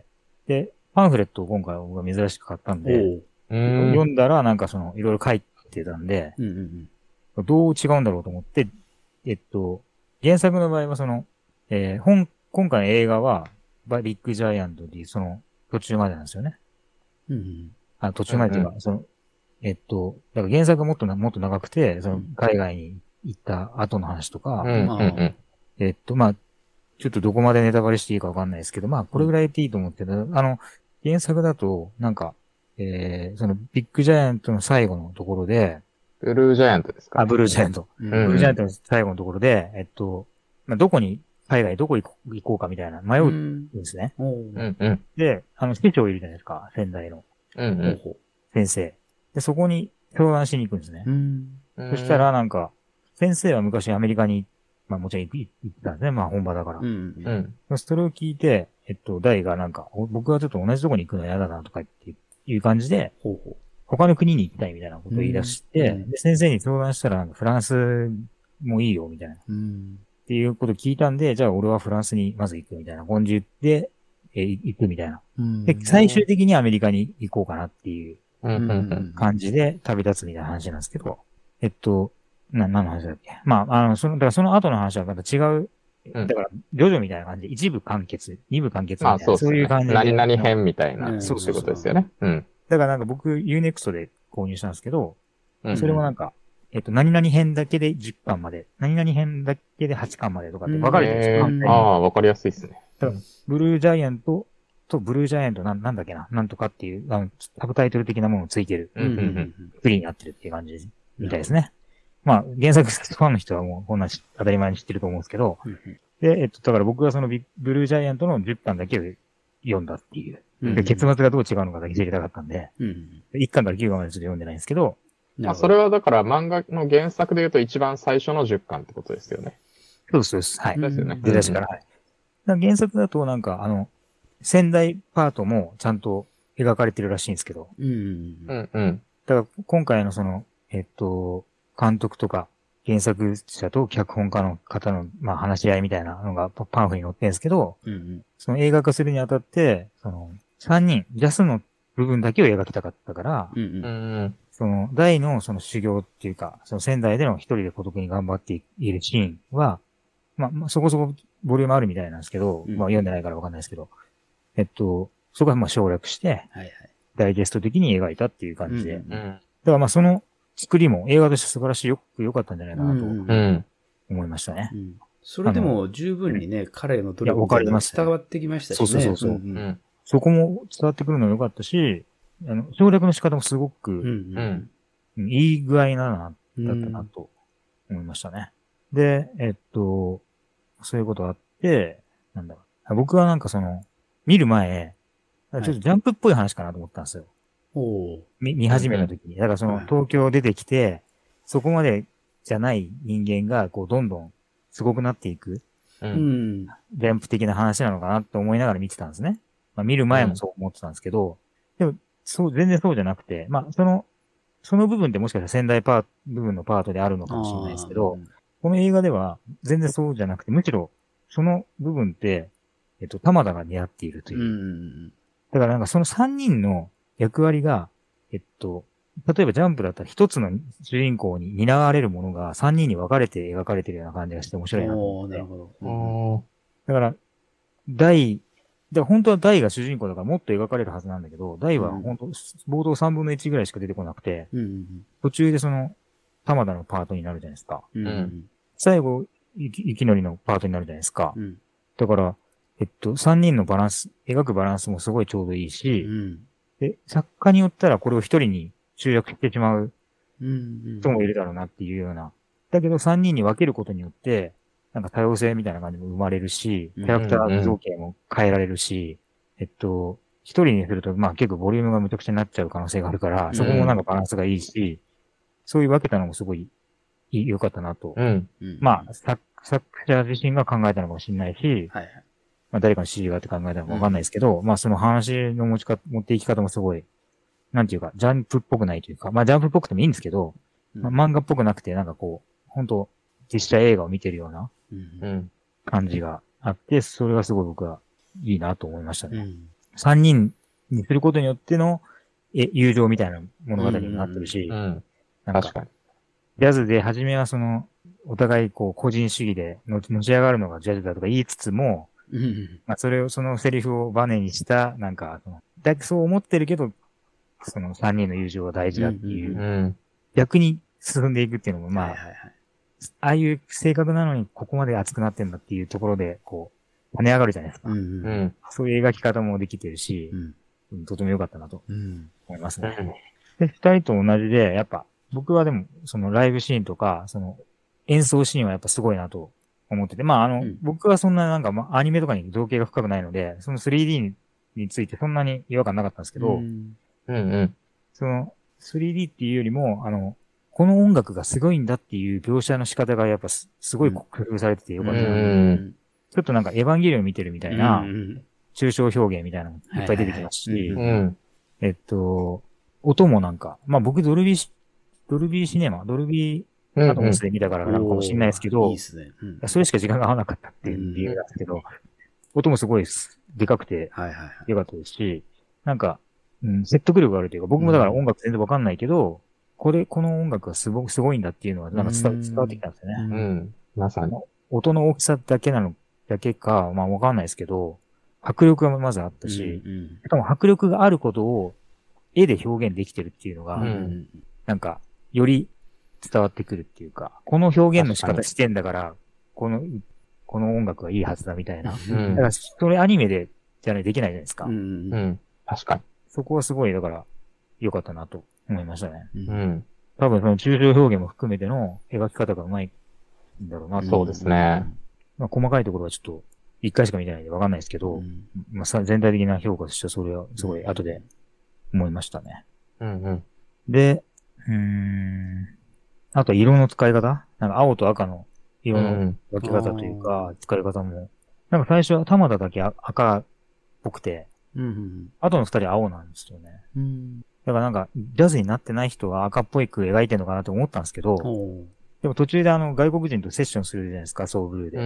で、パンフレットを今回僕が珍しく買ったんで、読んだらなんかその、いろいろ書いてたんで、うんうんうん、どう違うんだろうと思って、えっと、原作の場合はその、えー、本、今回の映画は、ビッグジャイアントでその、途中までなんですよね。うんうん、あ途中までというか、うんうん、その、えっと、だから原作がもっとな、もっと長くて、その、海外に行った後の話とか、うんまあ、えっと、まあ、ちょっとどこまでネタバレしていいかわかんないですけど、まあ、これぐらいでいいと思ってる、うん、あの、原作だと、なんか、えー、その、ビッグジャイアントの最後のところで、 ブルージャイアントですか、ね、 あ、ブルージャイアント。うん、ブルージャイアントの最後のところで、えっと、まあ、どこに、海外どこ行こう、行こうかみたいな、迷うんですね。うんうん、で、あの、師匠いるじゃないですか、仙台の。うんうん、先生。で、そこに相談しに行くんですね。うん、そしたら、なんか、先生は昔アメリカに、まあもちろん行ってたんですね。まあ本場だから。うんうん、それを聞いて、えっと、ダイがなんか、僕はちょっと同じとこに行くの嫌だなとかっていう感じで、ほうほう他の国に行きたいみたいなことを言い出して、うん、で先生に相談したら、なんかフランスもいいよみたいな、うん。っていうことを聞いたんで、じゃあ俺はフランスにまず行くみたいな感じで、えー、行くみたいな、うん。で、最終的にアメリカに行こうかなっていう感じで旅立つみたいな話なんですけど、えっと、な、何の話だっけ？まあ、あの、その、だからその後の話はまた違う、うん、だから、ジョジョみたいな感じで、一部完結、二部完結みたいな、まあそう、ね、そういう感じで。 何々編みたいな、うん、そういうことですよね。うん。 だからなんか僕、ユーネクスト で購入したんですけど、うん、それもなんか、えっと、何々編だけでじゅっかんまで、何々編だけではちかんまでとかって分かるじゃないですか。 ああ、分かりやすいですね。 だからブルージャイアントとブルージャイアントなん、なんだっけな、なんとかっていう、あの、サブタイトル的なものをついてる。うんうんうん。フリーになってるっていう感じみたいですね。まあ、原作ファンの人はもうこんな当たり前に知ってると思うんですけど、うんうん、 で、えっと、だから僕はそのビブルージャイアントのじゅっかんだけを読んだっていう。うん、で結末がどう違うのかだけ知りたかったんで、うん、いっかんからきゅうかんまでちょっと読んでないんですけど。 まあ、それはだから漫画の原作で言うと一番最初のじゅっかんってことですよね。 そうです、そうです。はい。 ですよね。 出だしから。はい。だ原作だとなんか、あの、仙台パートもちゃんと描かれてるらしいんですけど。 うん。うんうん。 だから今回のその、えっと、監督とか原作者と脚本家の方の、まあ、話し合いみたいなのがパンフに載ってるんですけど、うんうん、その映画化するにあたって、その、さんにん、ジャスの部分だけを描きたかったから、うんうん、その、大のその修行っていうか、その仙台での一人で孤独に頑張っているシーンは、まあ、まあ、そこそこボリュームあるみたいなんですけど、うん、まあ読んでないからわかんないですけど、えっと、そこはまあ省略して、はいはい、ダイジェスト的に描いたっていう感じで、うんうん、だからまあその作りも映画として素晴らしいよく良かったんじゃないかなと思いましたね。うんうん、 それでも十分にね、うん、彼の努力が伝わってきましたしね。 そうそうそうそう、うんうん。そこも伝わってくるの良かったし、あの、省略の仕方もすごく、うんうん、いい具合なな、だったなと思いましたね。うん、で、えっと、そういうことあって、なんだろう。僕はなんかその、見る前、ちょっとジャンプっぽい話かなと思ったんですよ。はい、見、見始めた時に。だからその、東京出てきて、そこまでじゃない人間が、こう、どんどんすごくなっていく。うん。ジャンプ的な話なのかなって思いながら見てたんですね。まあ見る前もそう思ってたんですけど、うん、でも、そう、全然そうじゃなくて、まあ、その、その部分ってもしかしたら仙台パー、部分のパートであるのかもしれないですけど、この映画では全然そうじゃなくて、むしろ、その部分って、えっと、玉田が担っているという。うん、だからなんかそのさんにんの役割が、えっと、例えばジャンプだったら一つの主人公に担われるものがさんにんに分かれて描かれているような感じがして面白いなと思って。なるほど。うん、だから、大、で本当は大が主人公だからもっと描かれるはずなんだけど、大は本当、冒頭さんぶんのいちぐらいしか出てこなくて、うん、途中でその、玉田のパートになるじゃないですか。うん、最後、いきのりのパートになるじゃないですか。うん、だから、えっと、さんにんのバランス、描くバランスもすごいちょうどいいし、うん、で、作家によったらこれを一人に集約してしまう人もいるだろうなっていうような。だけどさんにんに分けることによって、なんか多様性みたいな感じも生まれるし、キャラクター造形も変えられるし、うんうん、えっと、一人にすると、まあ結構ボリュームがむちゃくちゃになっちゃう可能性があるから、そこもなんかバランスがいいし、そういう分けたのもすごい良かったなと。うん、まあ、作、作者自身が考えたのかもしれないし、はいはい、まあ誰かの指示があって考えたのかわかんないですけど、うん、まあその話の持ち方、持っていき方もすごい、なんていうか、ジャンプっぽくないというか、まあジャンプっぽくてもいいんですけど、まあ、漫画っぽくなくて、なんかこう、本当実写映画を見てるような感じがあって、それがすごい僕はいいなと思いましたね。うん、さんにんにすることによってのえ友情みたいな物語になってるし、うんうん、なんか確かに。 ジャズで初めはその、お互いこう個人主義でののし上がるのがジャズだとか言いつつも、うん、まあそれをそのセリフをバネにした、なんか、だそう思ってるけど、そのさんにんの友情が大事だっていう、うんうん、逆に進んでいくっていうのも、まあ、はいはいはい、ああいう性格なのにここまで熱くなってんだっていうところで、こう、跳ね上がるじゃないですか。うんうん、そういう描き方もできてるし、うん、とても良かったなと思いますね。うん、で、二人と同じで、やっぱ、僕はでも、そのライブシーンとか、その演奏シーンはやっぱすごいなと思ってて、まああの、うん、僕はそんななんか、まあ、アニメとかに造形が深くないので、その スリーディー に, についてそんなに違和感なかったんですけど、うんうんうん、その スリーディー っていうよりも、あの、この音楽がすごいんだっていう描写の仕方がやっぱ す, すごい工夫されててよかったな、うん。ちょっとなんかエヴァンゲリオン見てるみたいな、抽象表現みたいなのもいっぱい出てきますし、えっと、音もなんか、まあ僕ドルビー、ドルビーシネマ、ドルビーアトモスで見たからなのかもしれないですけど、いいですね、うん、それしか時間が合わなかったっていう理由なんですけど、うん、音もすごいでかくてよかったですし、なんか、うん、説得力があるというか、僕もだから音楽全然わかんないけど、これ、この音楽がすごくすごいんだっていうのはなんか伝わってきたんですよね。 うん。まさに。 音の大きさだけなの、だけか、まあわかんないですけど、迫力がまずあったし、うんうん、しかも迫力があることを絵で表現できてるっていうのが、うん、なんか、より伝わってくるっていうか、この表現の仕方してんだから、この、この音楽はいいはずだみたいな。うん、だから、それアニメで、じゃない、できないじゃないですか。うん。 うん、確かに。 そこはすごい、だから、良かったなと思いましたね。うん。多分、その抽象表現も含めての描き方がうまいんだろうなと。 そうですね。 まあ、細かいところはちょっと、一回しか見てないんでわかんないですけど、うん、まあ、全体的な評価としてはそれはすごい後で思いましたね。 うんうん。 で、うーん、あと色の使い方なんか青と赤の色の分け方というか、うん、使い方も、なんか最初は玉田だけ赤っぽくて、うんうん、後の二人青なんですよね。うん、だからなんか、ジャズになってない人は赤っぽいく描いてるのかなと思ったんですけど、でも途中であの外国人とセッションするじゃないですか、ソーブルーで。うん、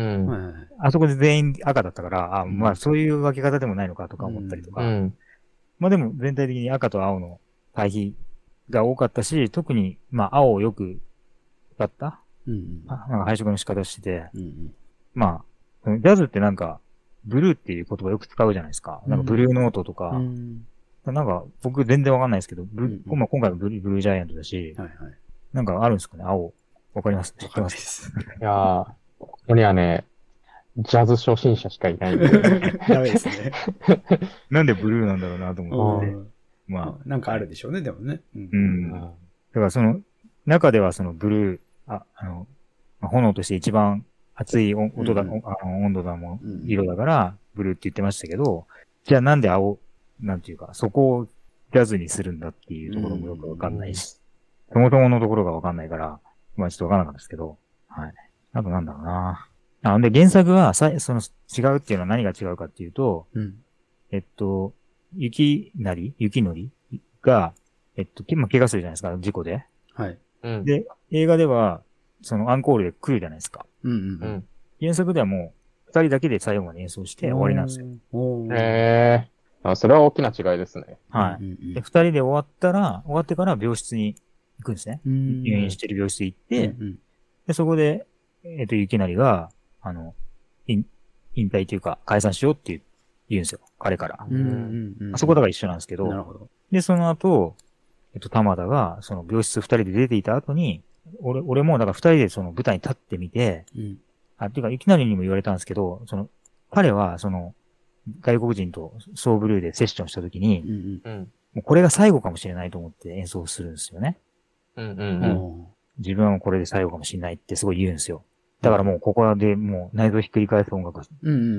あそこで全員赤だったから、あ、まあそういう分け方でもないのかとか思ったりとか。うん、まあでも全体的に赤と青の対比が多かったし、特にまあ青をよく使った、うん、なんか配色の仕方してて、うん、まあ、ジャズってなんか、ブルーっていう言葉よく使うじゃないですか。なんかブルーノートとか、うん、なんか僕全然わかんないですけど、ブルうんうん、今回はブルー、ブルージャイアントだし、はいはい、なんかあるんですかね、青。わかります？ わかります。いやー、ここにはね、ジャズ初心者しかいないんで。 ダメですね。 なんでブルーなんだろうなと思って。 まあ。なんかあるでしょうね、でもね。 うん。うん、だからその、中ではそのブルー、あ、あの、炎として一番熱い音だ、うんうん、あの温度だもん、色だから、ブルーって言ってましたけど、じゃあなんで青、なんていうか、そこをジャズにするんだっていうところもよくわかんないし、そもそものところがわかんないから、まあちょっとわからなかったですけど、はい。あとなんだろうな。あ、で、原作はさ、その違うっていうのは何が違うかっていうと、うん、えっと、雪なり雪のりが、えっと、まあ、怪我するじゃないですか、事故で。はい。で、映画では、そのアンコールで来るじゃないですか。うんうんうん。原作ではもう、二人だけで最後まで演奏して終わりなんですよ。 へー。あ、それは大きな違いですね。 はい。で、二人で終わったら、終わってから病室に行くんですね。入院してる病室行って、うんうん、で、そこで、えっと、雪なりが、あの、引退というか、解散しようって言うんですよ。彼から。うんうんうん、そこだから一緒なんですけど。なるほど。で、その後、えっと、玉田が、その病室二人で出ていた後に、俺、俺も、だから二人でその舞台に立ってみて、うん、あ、ていうか、いきなりにも言われたんですけど、その、彼は、その、外国人とソーブルーでセッションした時に、うんうん、もうこれが最後かもしれないと思って演奏するんですよね。うんうんうん、自分はこれで最後かもしれないってすごい言うんですよ。だからもうここでもう内臓ひっくり返す音楽、うんうん、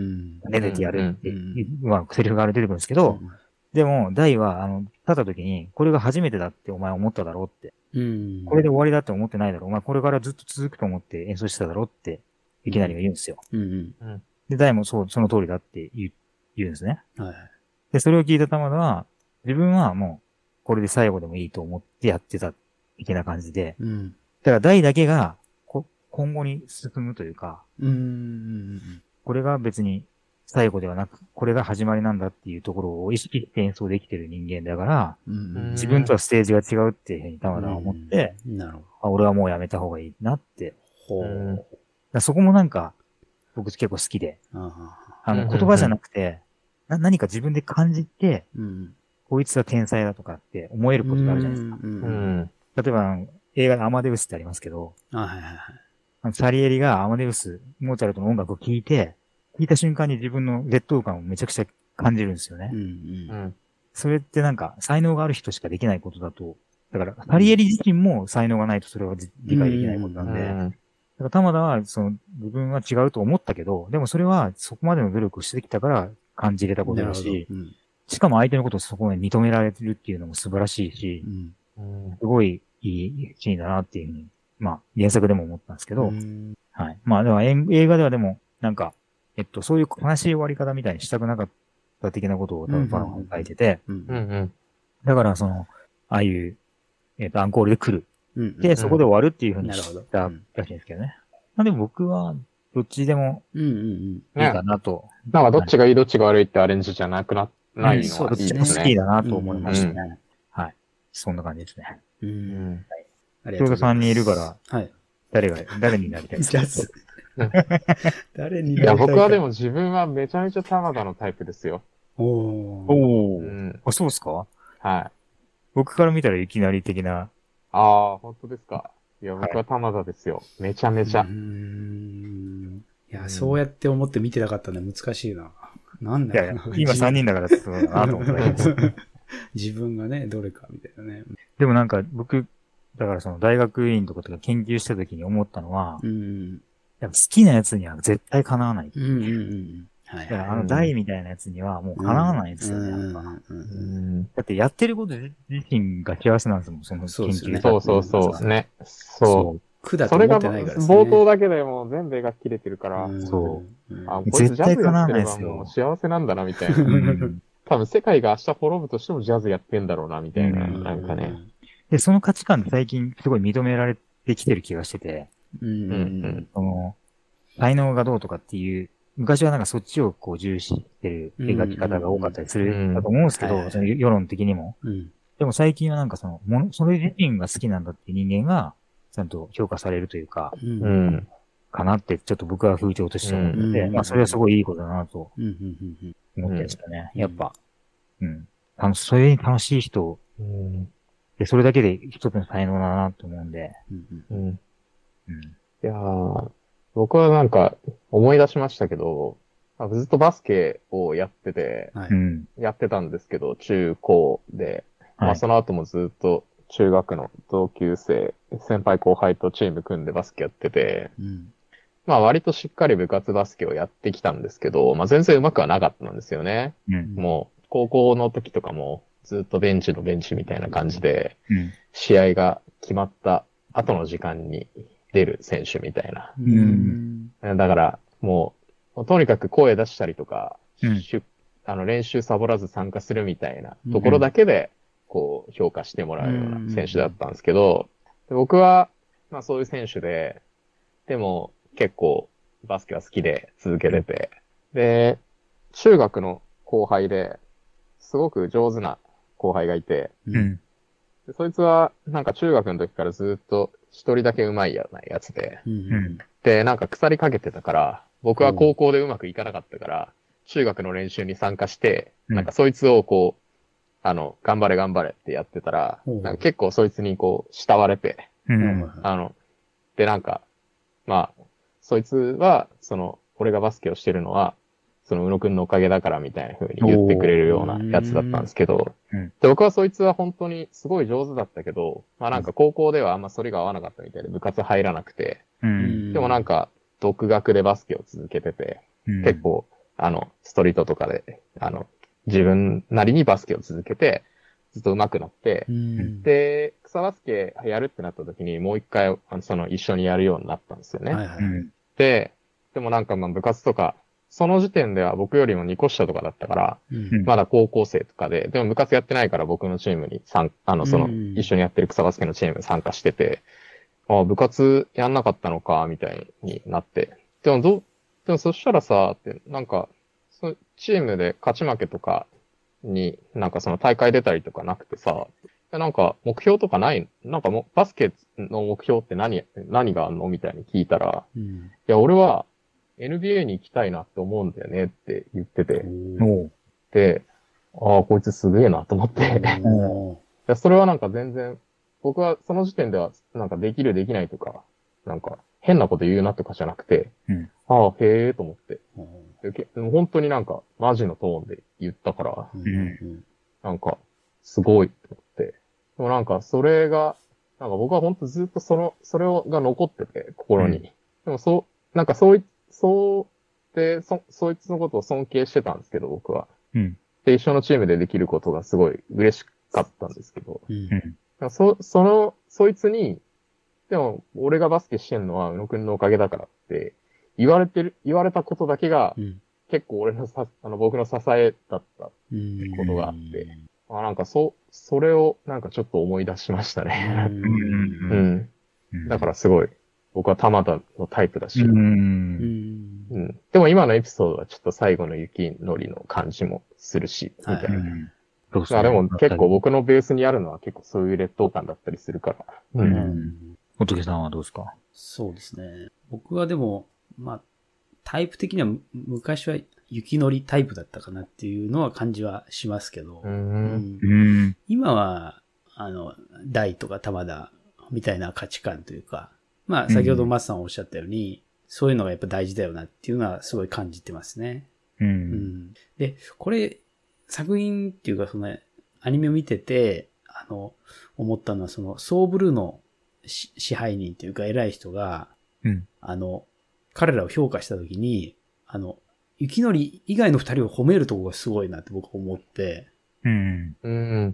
寝ててやるっていう、まあ、セリフが出てくるんですけど、うん、でも、大は、あの、立った時に、これが初めてだってお前思っただろうって。うん、これで終わりだって思ってないだろう。お前これからずっと続くと思って演奏してただろうって、いきなりが言うんですよ。うんうん、で、大もそう、その通りだって言う、言うんですね。はい、で、それを聞いた玉田は、自分はもう、これで最後でもいいと思ってやってた、的な感じで。うん、だから大だけが、こ今後に進むというか、うん、これが別に、最後ではなく、これが始まりなんだっていうところを意識して演奏できてる人間だから、うん、自分とはステージが違うっていうふうに玉田は思って、うん、なるほど。あ、俺はもうやめた方がいいなって。ほう。だそこもなんか、僕結構好きで、あの、言葉じゃなくて、な何か自分で感じて、うん、こいつは天才だとかって思えることがあるじゃないですか。うん、例えば、映画でアマデウスってありますけど、あ、はいはいはい、あのサリエリがアマデウス、モーツァルトの音楽を聴いて、聞いた瞬間に自分の劣等感をめちゃくちゃ感じるんですよね。うんうん、それってなんか才能がある人しかできないことだと。だから、サリエリ自身も才能がないとそれは理解できないことなんで。うんうん、だから玉田はその自分は違うと思ったけど、でもそれはそこまでの努力をしてきたから感じれたことだし、うん、しかも相手のことをそこまで認められてるっていうのも素晴らしいし、うん、すごいいいシーンだなっていうふうに、まあ原作でも思ったんですけど、うん、はい。まあでも映画ではでもなんか、えっと、そういう悲しい終わり方みたいにしたくなかった的なことを多分ファンが書いてて、うんうん、だからその、ああいう、えっと、アンコールで来る。うんうん、で、そこで終わるっていうふうにしたらしいんですけどね。まあでも僕は、どっちでもいいかなと。 うんうんうん、なんかどっちがいいどっちが悪いってアレンジじゃなくな、ないのはいいですね。 どっちも好きだなと思いましたね。うんうん、はい。そんな感じですね。うん。はい。ちょうどさんにんいるから、はい。誰が、誰になりたいですか？ 誰になりたいか。 いや、僕はでも自分はめちゃめちゃ玉田のタイプですよ。 おー。おー。うん、あ、そうですか？はい。僕から見たらいきなり的な。 ああ、本当ですか。いや、僕は玉田ですよ。はい、めちゃめちゃ。うーん。いや、うん、そうやって思って見てなかったのは難しいな。なんだよ。いやいや今さんにんだからそうだなと思った。 自分がね、どれかみたいなね。 でもなんか僕、だからその大学院とかとか研究した時に思ったのは、うん、 やっぱ好きなやつには絶対叶わない。 うんうんうん。はい、はい。 だからあの大みたいなやつにはもう叶わないんですよね、やっぱ。だってやってること自身が幸せなんですもん、その研究、 ね。そうそうそう。ね。そう。 苦だと思ってないからですね。 冒頭だけでもう全部描き切れてるから。 そう。 あ、こいつジャズやってればもう幸せなんだな、みたいな。多分世界が明日滅ぶとしてもジャズやってんだろうな、みたいな。なんかね。 で、その価値観って最近すごい認められてきてる気がしてて。 うんうん。 その、才能がどうとかっていう、昔はなんかそっちをこう重視してる描き方が多かったりするだと思うんですけど、その世論的にも。 うん、 でも最近はなんかその、もの、それ自身が好きなんだっていう人間が、ちゃんと評価されるというか、 うん、 かなってちょっと僕は風潮として思ってて、うん、まあそれはすごいいいことだなと思ってましたね。やっぱ、うん。あの、それに楽しい人、うん、で、それだけで一つの才能だなと思うんで、 うん。うん。いやー、僕はなんか思い出しましたけど、ずっとバスケをやってて、はい、やってたんですけど、中高で、はい、まあその後もずっと中学の同級生、先輩後輩とチーム組んでバスケやってて、うん、まあ割としっかり部活バスケをやってきたんですけど、まあ全然上手くはなかったんですよね。うん、もう高校の時とかもずっとベンチのベンチみたいな感じで、うん、試合が決まった後の時間に出る選手みたいな。うん、だからもう、とにかく声出したりとか、うん、あの練習サボらず参加するみたいなところだけで、こう評価してもらうような選手だったんですけど、僕は、まあそういう選手で、でも結構バスケは好きで続けてて、で、中学の後輩で、すごく上手な後輩がいて、うん、でそいつはなんか中学の時からずっと一人だけ上手いやないやつで、うん、で、なんか腐りかけてたから、僕は高校でうまくいかなかったから、中学の練習に参加して、うん、なんかそいつをこう、あの、頑張れ頑張れってやってたら、なんか結構そいつにこう、慕われて、うん、あの、でなんか、まあ、そいつは、その、俺がバスケをしてるのは、その、宇野くんのおかげだからみたいな風に言ってくれるようなやつだったんですけど、で、僕はそいつは本当にすごい上手だったけど、まあなんか高校ではあんまそれが合わなかったみたいで部活入らなくて、うん、でもなんか、独学でバスケを続けてて、うん、結構、あの、ストリートとかで、あの、自分なりにバスケを続けて、ずっと上手くなって、うん、で、草バスケやるってなった時にもう一回、あのその一緒にやるようになったんですよね。はいはい、で、でもなんかまあ部活とか、その時点では僕よりもにこ下とかだったから、うん、まだ高校生とかで、でも部活やってないから僕のチームに参、あの、その、一緒にやってる草バスケのチームに参加してて、ああ、部活やんなかったのか、みたいになって。でもど、でもそしたらさ、って、なんか、そチームで勝ち負けとかに、なんかその大会出たりとかなくてさ、なんか目標とかない、なんかもバスケの目標って何、何があんのみたいに聞いたら、うん、いや、俺は エヌビーエー に行きたいなって思うんだよねって言ってて、で、ああ、こいつすげえなと思って、いやそれはなんか全然、僕はその時点ではなんかできるできないとか、なんか変なこと言うなとかじゃなくて、うん、ああ、へえと思って、でも本当になんかマジのトーンで言ったから、うん、なんかすごいと思って、でもなんかそれが、なんか僕は本当ずっとその、それが残ってて、心に。うん、でもそう、なんかそうい、そうで、そ、そいつのことを尊敬してたんですけど、僕は。うん、で、一緒のチームでできることがすごい嬉しかったんですけど、うん、そ、その、そいつに、でも、俺がバスケしてんのは宇野くんのおかげだからって、言われてる、言われたことだけが、うん、結構俺のさ、あの、僕の支えだったことがあって、あ、なんかそ、それをなんかちょっと思い出しましたね。うんうん。だからすごい、僕は玉田のタイプだし、うんうん。でも今のエピソードはちょっと最後の雪のりの感じもするし、みたいな。はいそうですね、でも結構僕のベースにあるのは結構そういう劣等感だったりするから。うん。うん、 仏さんはどうですか？ そうですね。僕はでも、まあ、タイプ的には昔は雪のりタイプだったかなっていうのは感じはしますけど、うんうん、今は、あの、大とか玉田みたいな価値観というか、まあ先ほどマスさんおっしゃったように、うん、そういうのがやっぱ大事だよなっていうのはすごい感じてますね。うんうん、で、これ、作品っていうかそのアニメを見てて、あの、思ったのはそのソーブルーの支配人っていうか偉い人が、うん、あの、 彼らを評価したときに、あの、雪のり以外の二人を褒めるとこがすごいなって僕は思って、 うん。 うん。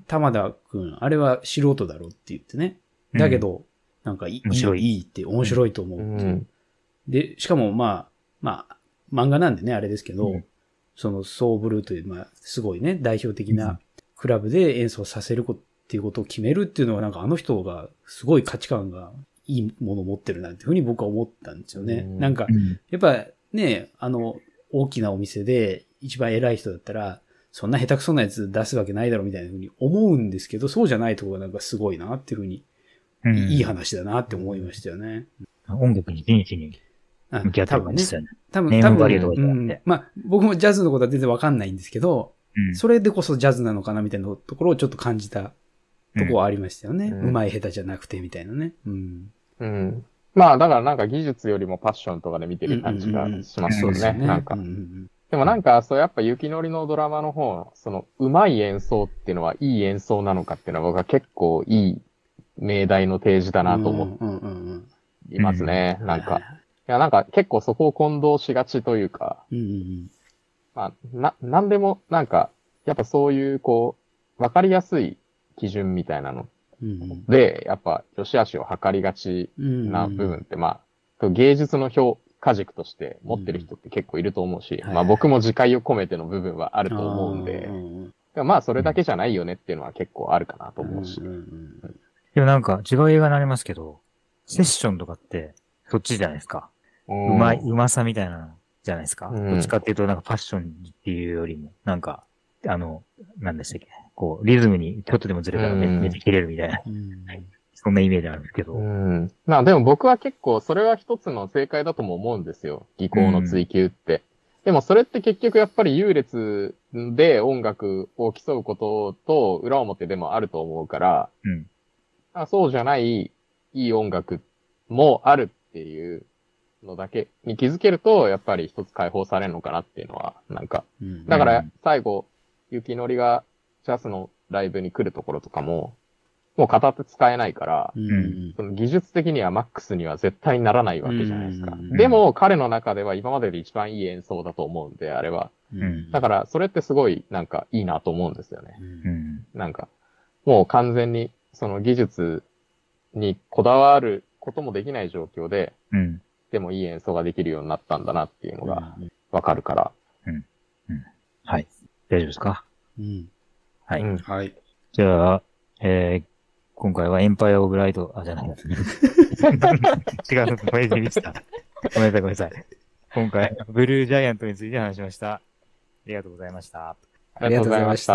玉田くん、あれは素人だろうって言ってね。だけど、うん、なんかいい、面白い、いいって面白いと思うって、うん。で、しかもまあ、まあ、漫画なんでね、あれですけど、うん、そのソーブルーという、まあ、すごいね、代表的なクラブで演奏させるっていうことを決めるっていうのは、なんかあの人がすごい価値観がいいものを持ってるなっていうふうに僕は思ったんですよね。うん、なんか、やっぱね、あの、大きなお店で一番偉い人だったら、そんな下手くそなやつ出すわけないだろうみたいなふうに思うんですけど、そうじゃないところがなんかすごいなっていうふうに、うん、いい話だなって思いましたよね。 音楽に真摯に向き合ってる感じですよね。 多分ね、多分、多分、うん、まあ、僕もジャズのことは全然わかんないんですけど、うん、それでこそジャズなのかなみたいなところをちょっと感じたところはありましたよね。うま、うん、い下手じゃなくてみたいなね。うん。 うん。まあ、だからなんか技術よりもパッションとかで見てる感じがしますよね。なんか。うんうんうんでもなんか、そうやっぱ雪のりのドラマの方の、その、うまい演奏っていうのは、いい演奏なのかっていうのは僕は結構いい命題の提示だなと思いますね。なんか。いや、なんか結構そこを混同しがちというか、うんうんうん、まあ、な、なんでも、なんか、やっぱそういう、こう、わかりやすい基準みたいなので、うん、やっぱ、良し悪しを測りがちな部分って、まあ、芸術の表、価軸として持ってる人って結構いると思うし、うん、まあ僕も自戒を込めての部分はあると思うんで、でもまあそれだけじゃないよねっていうのは結構あるかなと思うし。うんうんうん、 でもなんか違う映画になりますけど、セッションとかってそっちじゃないですか。うまい、うまさみたいなのじゃないですか。うん、どっちかっていうとなんかファッションっていうよりも、なんか、あの、なんでしたっけ、こう、リズムにちょっとでもずれたらめ、うん、めっちゃ切れるみたいな。うんそんなイメージあるんですけど。 うん。まあでも僕は結構それは一つの正解だとも思うんですよ。技巧の追求って。うん、でもそれって結局やっぱり優劣で音楽を競うことと裏表でもあると思うから、うん、あそうじゃないいい音楽もあるっていうのだけに気づけるとやっぱり一つ解放されるのかなっていうのはなんか。うん、だから最後、雪のりがジャズのライブに来るところとかも、もう片手使えないから、うん、その技術的にはマックスには絶対にならないわけじゃないですか。うん、でも彼の中では今までで一番いい演奏だと思うんで、あれは。うん、だからそれってすごいなんかいいなと思うんですよね。うん、なんか、もう完全にその技術にこだわることもできない状況で、うん、でもいい演奏ができるようになったんだなっていうのがわかるから。 うんうん、はい。大丈夫ですか？うん、はい、 うん。はい。 じゃあ、えー今回はエンパイアオブライト、あ、じゃない。違う、これで見てた。ごめんなさい、ごめんなさい。今回、ブルージャイアントについて話しました。ありがとうございました。 ありがとうございました。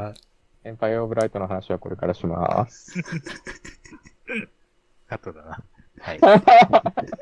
エンパイアオブライトの話はこれからします。 カットだな。はい。